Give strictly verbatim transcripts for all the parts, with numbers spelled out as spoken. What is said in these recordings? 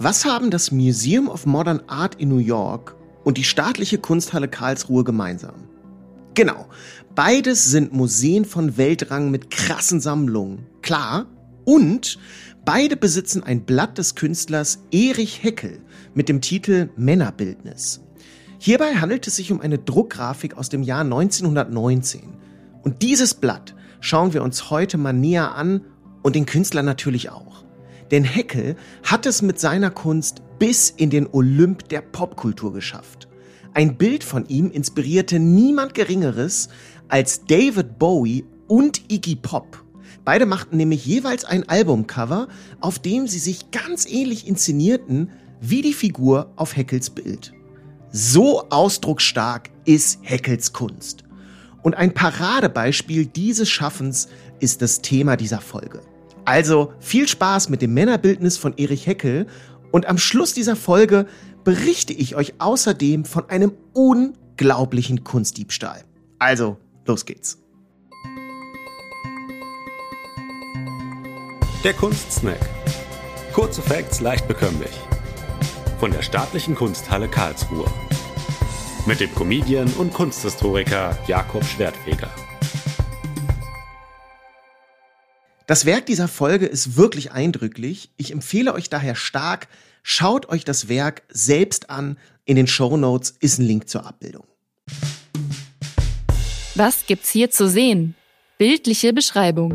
Was haben das Museum of Modern Art in New York und die Staatliche Kunsthalle Karlsruhe gemeinsam? Genau, beides sind Museen von Weltrang mit krassen Sammlungen, klar, und beide besitzen ein Blatt des Künstlers Erich Heckel mit dem Titel Männerbildnis. Hierbei handelt es sich um eine Druckgrafik aus dem Jahr neunzehnhundertneunzehn. Und dieses Blatt schauen wir uns heute mal näher an und den Künstler natürlich auch. Denn Heckel hat es mit seiner Kunst bis in den Olymp der Popkultur geschafft. Ein Bild von ihm inspirierte niemand Geringeres als David Bowie und Iggy Pop. Beide machten nämlich jeweils ein Albumcover, auf dem sie sich ganz ähnlich inszenierten wie die Figur auf Heckels Bild. So ausdrucksstark ist Heckels Kunst. Und ein Paradebeispiel dieses Schaffens ist das Thema dieser Folge. Also viel Spaß mit dem Männerbildnis von Erich Heckel und am Schluss dieser Folge berichte ich euch außerdem von einem unglaublichen Kunstdiebstahl. Also, los geht's. Der Kunstsnack. Kurze Facts leicht bekömmlich. Von der Staatlichen Kunsthalle Karlsruhe. Mit dem Comedian und Kunsthistoriker Jakob Schwertfeger. Das Werk dieser Folge ist wirklich eindrücklich. Ich empfehle euch daher stark, schaut euch das Werk selbst an. In den Shownotes ist ein Link zur Abbildung. Was gibt's hier zu sehen? Bildliche Beschreibung.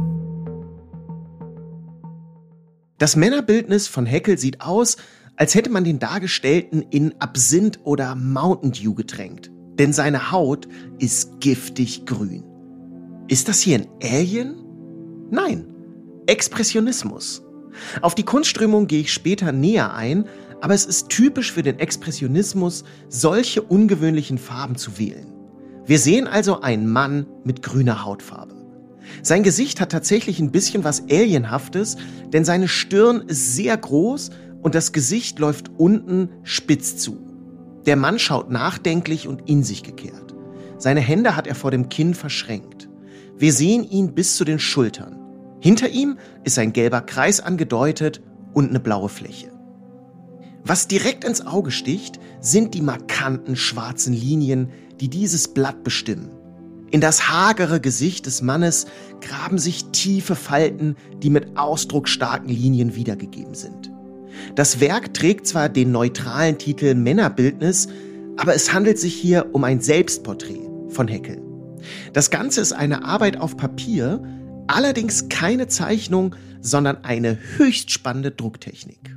Das Männerbildnis von Heckel sieht aus, als hätte man den Dargestellten in Absinth oder Mountain Dew getränkt. Denn seine Haut ist giftig grün. Ist das hier ein Alien? Nein, Expressionismus. Auf die Kunstströmung gehe ich später näher ein, aber es ist typisch für den Expressionismus, solche ungewöhnlichen Farben zu wählen. Wir sehen also einen Mann mit grüner Hautfarbe. Sein Gesicht hat tatsächlich ein bisschen was Alienhaftes, denn seine Stirn ist sehr groß und das Gesicht läuft unten spitz zu. Der Mann schaut nachdenklich und in sich gekehrt. Seine Hände hat er vor dem Kinn verschränkt. Wir sehen ihn bis zu den Schultern. Hinter ihm ist ein gelber Kreis angedeutet und eine blaue Fläche. Was direkt ins Auge sticht, sind die markanten schwarzen Linien, die dieses Blatt bestimmen. In das hagere Gesicht des Mannes graben sich tiefe Falten, die mit ausdrucksstarken Linien wiedergegeben sind. Das Werk trägt zwar den neutralen Titel Männerbildnis, aber es handelt sich hier um ein Selbstporträt von Heckel. Das Ganze ist eine Arbeit auf Papier, allerdings keine Zeichnung, sondern eine höchst spannende Drucktechnik.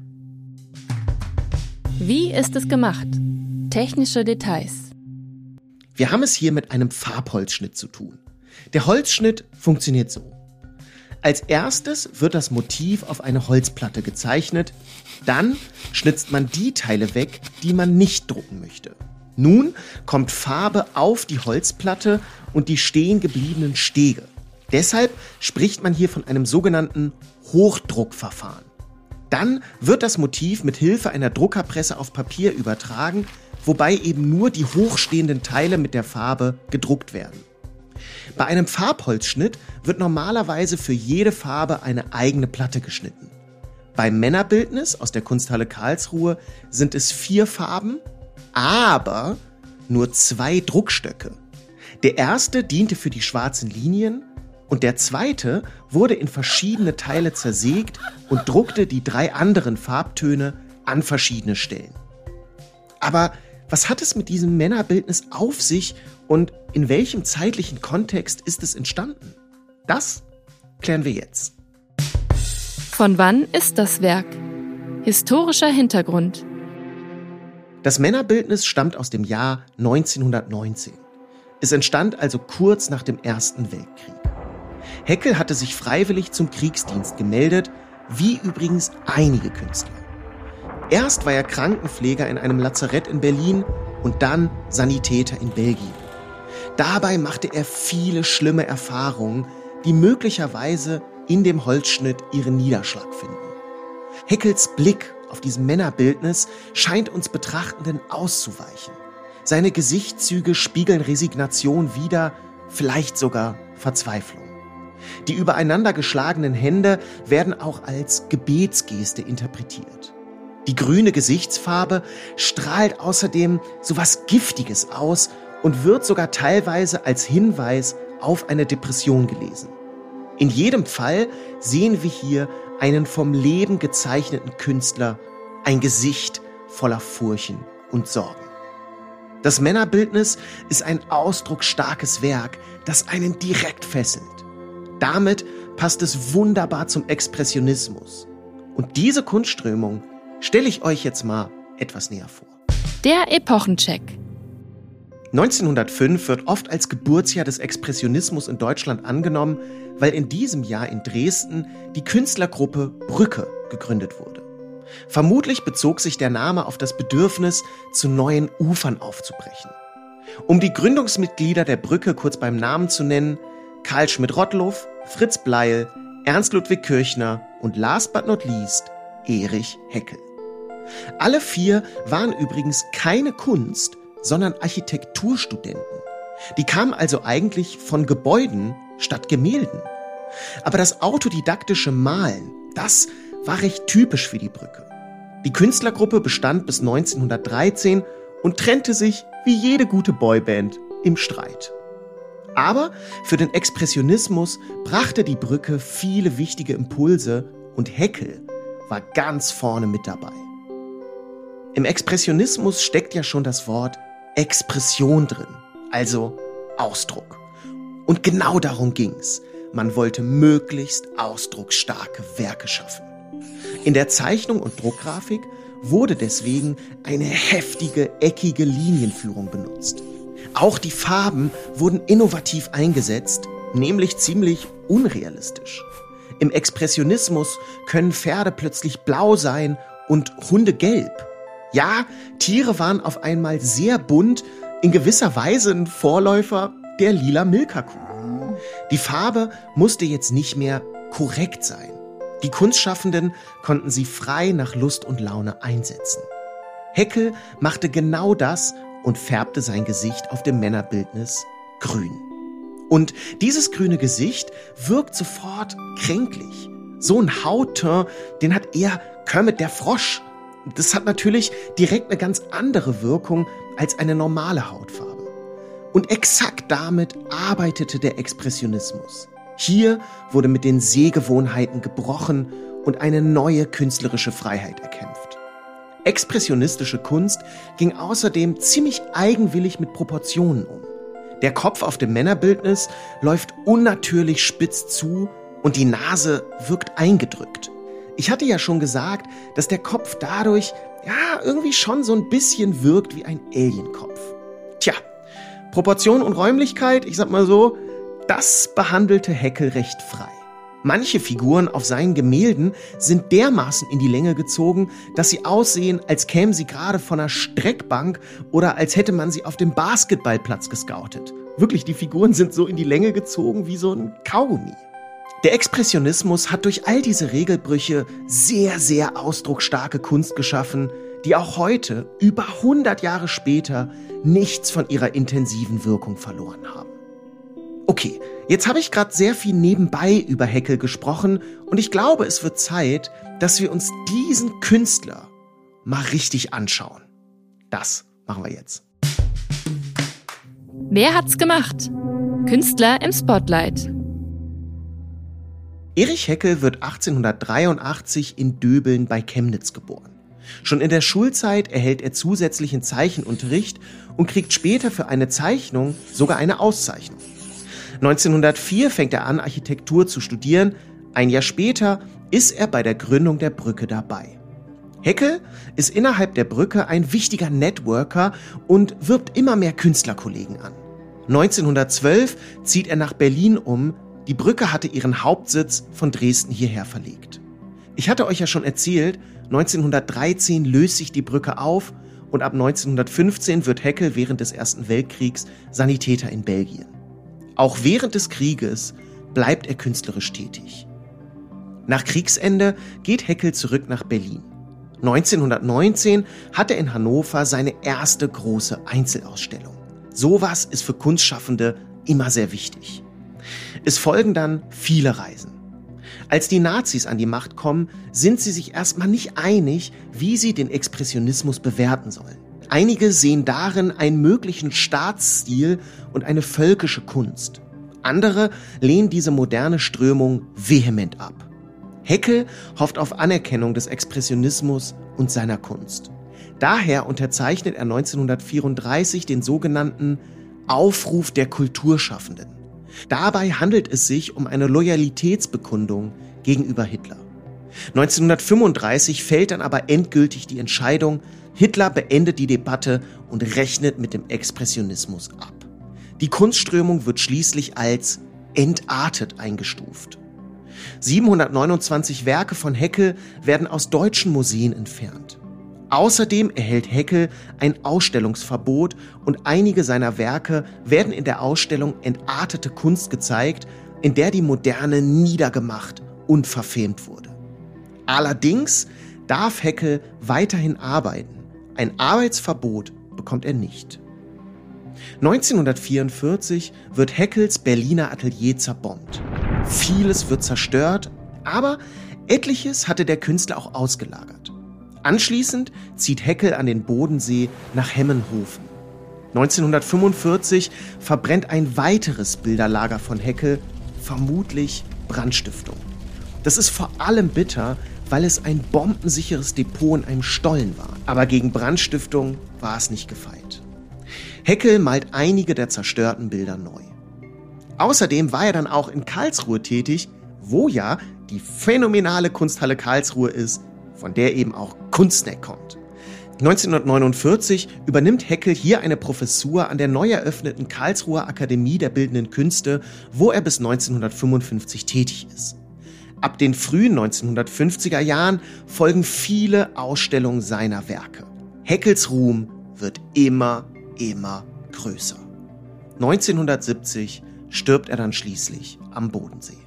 Wie ist es gemacht? Technische Details. Wir haben es hier mit einem Farbholzschnitt zu tun. Der Holzschnitt funktioniert so. Als erstes wird das Motiv auf eine Holzplatte gezeichnet, dann schnitzt man die Teile weg, die man nicht drucken möchte. Nun kommt Farbe auf die Holzplatte und die stehen gebliebenen Stege. Deshalb spricht man hier von einem sogenannten Hochdruckverfahren. Dann wird das Motiv mit Hilfe einer Druckerpresse auf Papier übertragen, wobei eben nur die hochstehenden Teile mit der Farbe gedruckt werden. Bei einem Farbholzschnitt wird normalerweise für jede Farbe eine eigene Platte geschnitten. Beim Männerbildnis aus der Kunsthalle Karlsruhe sind es vier Farben, aber nur zwei Druckstöcke. Der erste diente für die schwarzen Linien und der zweite wurde in verschiedene Teile zersägt und druckte die drei anderen Farbtöne an verschiedene Stellen. Aber was hat es mit diesem Männerbildnis auf sich und in welchem zeitlichen Kontext ist es entstanden? Das klären wir jetzt. Von wann ist das Werk? Historischer Hintergrund. Das Männerbildnis stammt aus dem Jahr neunzehnhundertneunzehn. Es entstand also kurz nach dem Ersten Weltkrieg. Heckel hatte sich freiwillig zum Kriegsdienst gemeldet, wie übrigens einige Künstler. Erst war er Krankenpfleger in einem Lazarett in Berlin und dann Sanitäter in Belgien. Dabei machte er viele schlimme Erfahrungen, die möglicherweise in dem Holzschnitt ihren Niederschlag finden. Heckels Blick auf diesem Männerbildnis scheint uns Betrachtenden auszuweichen. Seine Gesichtszüge spiegeln Resignation wider, vielleicht sogar Verzweiflung. Die übereinander geschlagenen Hände werden auch als Gebetsgeste interpretiert. Die grüne Gesichtsfarbe strahlt außerdem sowas Giftiges aus und wird sogar teilweise als Hinweis auf eine Depression gelesen. In jedem Fall sehen wir hier einen vom Leben gezeichneten Künstler, ein Gesicht voller Furchen und Sorgen. Das Männerbildnis ist ein ausdrucksstarkes Werk, das einen direkt fesselt. Damit passt es wunderbar zum Expressionismus. Und diese Kunstströmung stelle ich euch jetzt mal etwas näher vor. Der Epochencheck. neunzehnhundertfünf wird oft als Geburtsjahr des Expressionismus in Deutschland angenommen, weil in diesem Jahr in Dresden die Künstlergruppe Brücke gegründet wurde. Vermutlich bezog sich der Name auf das Bedürfnis, zu neuen Ufern aufzubrechen. Um die Gründungsmitglieder der Brücke kurz beim Namen zu nennen: Karl Schmidt-Rottluff, Fritz Bleil, Ernst Ludwig Kirchner und last but not least Erich Heckel. Alle vier waren übrigens keine Kunst, sondern Architekturstudenten. Die kamen also eigentlich von Gebäuden statt Gemälden. Aber das autodidaktische Malen, das war recht typisch für die Brücke. Die Künstlergruppe bestand bis neunzehnhundertdreizehn und trennte sich, wie jede gute Boyband, im Streit. Aber für den Expressionismus brachte die Brücke viele wichtige Impulse und Heckel war ganz vorne mit dabei. Im Expressionismus steckt ja schon das Wort Expression drin, also Ausdruck. Und genau darum ging's. Man wollte möglichst ausdrucksstarke Werke schaffen. In der Zeichnung und Druckgrafik wurde deswegen eine heftige, eckige Linienführung benutzt. Auch die Farben wurden innovativ eingesetzt, nämlich ziemlich unrealistisch. Im Expressionismus können Pferde plötzlich blau sein und Hunde gelb. Ja, Tiere waren auf einmal sehr bunt, in gewisser Weise ein Vorläufer der lila Milka-Kuh. Die Farbe musste jetzt nicht mehr korrekt sein. Die Kunstschaffenden konnten sie frei nach Lust und Laune einsetzen. Heckel machte genau das und färbte sein Gesicht auf dem Männerbildnis grün. Und dieses grüne Gesicht wirkt sofort kränklich. So ein Hautton, den hat eher Kermit der Frosch. Das hat natürlich direkt eine ganz andere Wirkung als eine normale Hautfarbe. Und exakt damit arbeitete der Expressionismus. Hier wurde mit den Sehgewohnheiten gebrochen und eine neue künstlerische Freiheit erkämpft. Expressionistische Kunst ging außerdem ziemlich eigenwillig mit Proportionen um. Der Kopf auf dem Männerbildnis läuft unnatürlich spitz zu und die Nase wirkt eingedrückt. Ich hatte ja schon gesagt, dass der Kopf dadurch ja irgendwie schon so ein bisschen wirkt wie ein Alienkopf. Tja, Proportion und Räumlichkeit, ich sag mal so, das behandelte Heckel recht frei. Manche Figuren auf seinen Gemälden sind dermaßen in die Länge gezogen, dass sie aussehen, als kämen sie gerade von einer Streckbank oder als hätte man sie auf dem Basketballplatz gescoutet. Wirklich, die Figuren sind so in die Länge gezogen wie so ein Kaugummi. Der Expressionismus hat durch all diese Regelbrüche sehr, sehr ausdrucksstarke Kunst geschaffen, die auch heute, über hundert Jahre später, nichts von ihrer intensiven Wirkung verloren haben. Okay, jetzt habe ich gerade sehr viel nebenbei über Heckel gesprochen und ich glaube, es wird Zeit, dass wir uns diesen Künstler mal richtig anschauen. Das machen wir jetzt. Wer hat's gemacht? Künstler im Spotlight. Erich Heckel wird achtzehnhundertdreiundachtzig in Döbeln bei Chemnitz geboren. Schon in der Schulzeit erhält er zusätzlichen Zeichenunterricht und kriegt später für eine Zeichnung sogar eine Auszeichnung. neunzehnhundertvier fängt er an, Architektur zu studieren. Ein Jahr später ist er bei der Gründung der Brücke dabei. Heckel ist innerhalb der Brücke ein wichtiger Networker und wirbt immer mehr Künstlerkollegen an. neunzehnhundertzwölf zieht er nach Berlin um. Die Brücke hatte ihren Hauptsitz von Dresden hierher verlegt. Ich hatte euch ja schon erzählt, neunzehnhundertdreizehn löst sich die Brücke auf und ab neunzehnhundertfünfzehn wird Heckel während des Ersten Weltkriegs Sanitäter in Belgien. Auch während des Krieges bleibt er künstlerisch tätig. Nach Kriegsende geht Heckel zurück nach Berlin. neunzehnhundertneunzehn hat er in Hannover seine erste große Einzelausstellung. Sowas ist für Kunstschaffende immer sehr wichtig. Es folgen dann viele Reisen. Als die Nazis an die Macht kommen, sind sie sich erstmal nicht einig, wie sie den Expressionismus bewerten sollen. Einige sehen darin einen möglichen Staatsstil und eine völkische Kunst. Andere lehnen diese moderne Strömung vehement ab. Haeckel hofft auf Anerkennung des Expressionismus und seiner Kunst. Daher unterzeichnet er neunzehnhundertvierunddreißig den sogenannten Aufruf der Kulturschaffenden. Dabei handelt es sich um eine Loyalitätsbekundung gegenüber Hitler. neunzehnhundertfünfunddreißig fällt dann aber endgültig die Entscheidung, Hitler beendet die Debatte und rechnet mit dem Expressionismus ab. Die Kunstströmung wird schließlich als entartet eingestuft. siebenhundertneunundzwanzig Werke von Haeckel werden aus deutschen Museen entfernt. Außerdem erhält Haeckel ein Ausstellungsverbot und einige seiner Werke werden in der Ausstellung Entartete Kunst gezeigt, in der die Moderne niedergemacht und verfemt wurde. Allerdings darf Haeckel weiterhin arbeiten. Ein Arbeitsverbot bekommt er nicht. neunzehnhundertvierundvierzig wird Haeckels Berliner Atelier zerbombt. Vieles wird zerstört, aber etliches hatte der Künstler auch ausgelagert. Anschließend zieht Haeckel an den Bodensee nach Hemmenhofen. neunzehnhundertfünfundvierzig verbrennt ein weiteres Bilderlager von Haeckel, vermutlich Brandstiftung. Das ist vor allem bitter, weil es ein bombensicheres Depot in einem Stollen war. Aber gegen Brandstiftung war es nicht gefeit. Haeckel malt einige der zerstörten Bilder neu. Außerdem war er dann auch in Karlsruhe tätig, wo ja die phänomenale Kunsthalle Karlsruhe ist, von der eben auch Kunstsnack kommt. neunzehnhundertneunundvierzig übernimmt Haeckel hier eine Professur an der neu eröffneten Karlsruher Akademie der Bildenden Künste, wo er bis neunzehnhundertfünfundfünfzig tätig ist. Ab den frühen neunzehnhundertfünfziger Jahren folgen viele Ausstellungen seiner Werke. Haeckels Ruhm wird immer, immer größer. neunzehnhundertsiebzig stirbt er dann schließlich am Bodensee.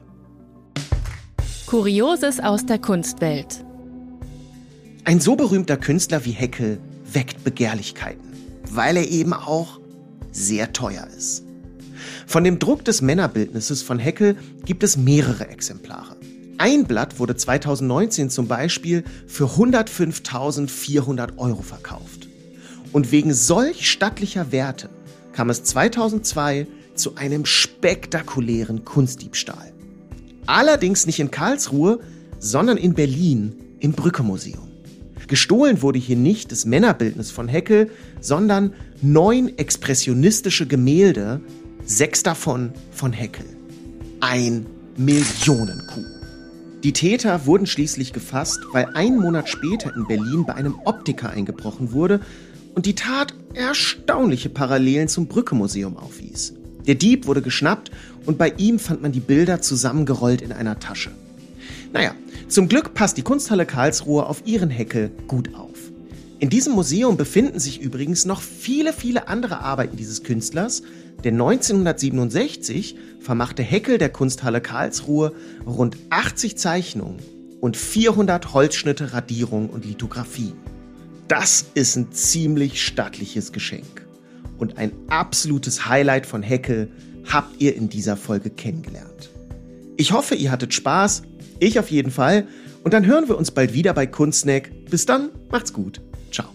Kurioses aus der Kunstwelt. Ein so berühmter Künstler wie Haeckel weckt Begehrlichkeiten, weil er eben auch sehr teuer ist. Von dem Druck des Männerbildnisses von Haeckel gibt es mehrere Exemplare. Ein Blatt wurde zweitausendneunzehn zum Beispiel für hundertfünftausendvierhundert Euro verkauft. Und wegen solch stattlicher Werte kam es zweitausendzwei zu einem spektakulären Kunstdiebstahl. Allerdings nicht in Karlsruhe, sondern in Berlin im Brücke-Museum. Gestohlen wurde hier nicht das Männerbildnis von Haeckel, sondern neun expressionistische Gemälde, sechs davon von Haeckel. Ein Millionen-Coup. Die Täter wurden schließlich gefasst, weil ein Monat später in Berlin bei einem Optiker eingebrochen wurde und die Tat erstaunliche Parallelen zum Brücke-Museum aufwies. Der Dieb wurde geschnappt und bei ihm fand man die Bilder zusammengerollt in einer Tasche. Naja, zum Glück passt die Kunsthalle Karlsruhe auf ihren Haeckel gut auf. In diesem Museum befinden sich übrigens noch viele, viele andere Arbeiten dieses Künstlers, denn neunzehnhundertsiebenundsechzig vermachte Haeckel der Kunsthalle Karlsruhe rund achtzig Zeichnungen und vierhundert Holzschnitte, Radierungen und Lithografien. Das ist ein ziemlich stattliches Geschenk. Und ein absolutes Highlight von Haeckel habt ihr in dieser Folge kennengelernt. Ich hoffe, ihr hattet Spaß. Ich auf jeden Fall. Und dann hören wir uns bald wieder bei Kunstsnack. Bis dann, macht's gut. Ciao.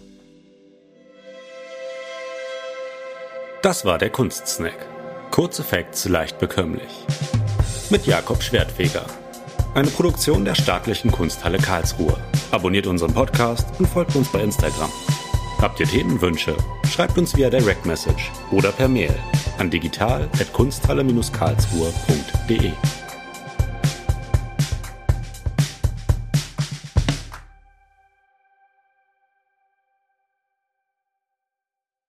Das war der Kunstsnack. Kurze Facts leicht bekömmlich. Mit Jakob Schwertfeger. Eine Produktion der Staatlichen Kunsthalle Karlsruhe. Abonniert unseren Podcast und folgt uns bei Instagram. Habt ihr Themenwünsche? Schreibt uns via Direct Message oder per Mail an digital at kunsthalle Bindestrich karlsruhe punkt de.